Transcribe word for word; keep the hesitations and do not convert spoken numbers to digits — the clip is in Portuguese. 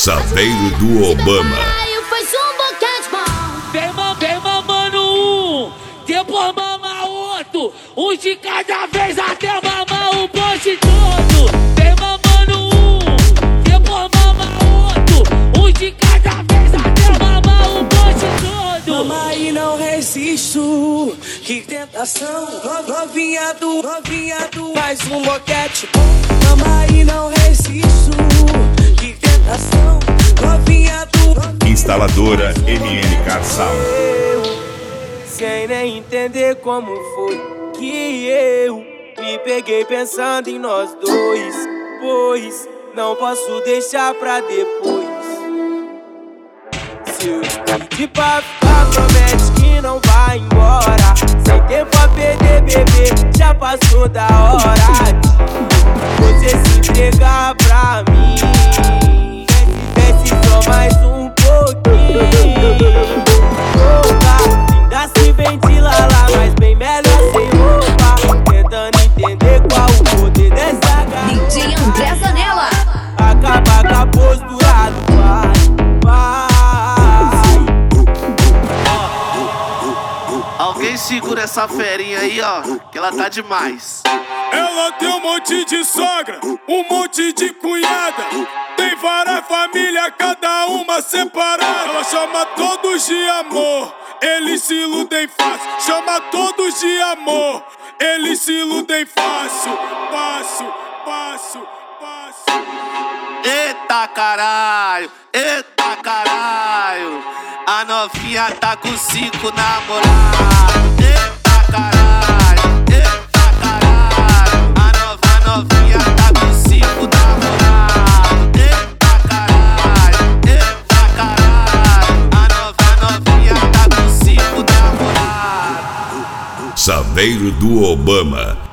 Saveiro do Obama. Vem, ma- vem mamando um, depois mama outro, um de cada vez até mamar o bonde todo. Vem mamando um, depois mama outro, um de cada vez até mamar o bonde todo. Mama e não resisto, que tentação. Novinha do, novinha do, mais um boquete bom. Mama e não resisto, que tentação. Novinha do, Instaladora M N K Sound. eu, sem nem entender como foi que eu me peguei pensando em nós dois, pois não posso deixar pra depois. Se eu pedir pra ficar, promete que não vai embora. Sem tempo a perder, bebê, já passou da hora de você se entregar pra mim. Desce só mais um pouquinho. Louca, ainda se ventila lá, mas bem melhor sem roupa. Tentando entender qual o poder dessa garota. D J André Zanella. Acaba com a postura do pai, pai. Alguém segura essa ferinha aí, ó, que ela tá demais. Ela tem um monte de sogra, um monte de cunhada. Tem várias famílias, cada uma separada. Ela chama todos de amor, eles se iludem fácil. Chama todos de amor, eles se iludem fácil. Passo, passo, passo. Eita caralho, eita caralho, a novinha tá com cinco namorados. Eita caralho, eita caralho, a nova a novinha tá com cinco namorados. Eita caralho, eita caralho, a nova a novinha tá com cinco namorados. Saveiro do Obama.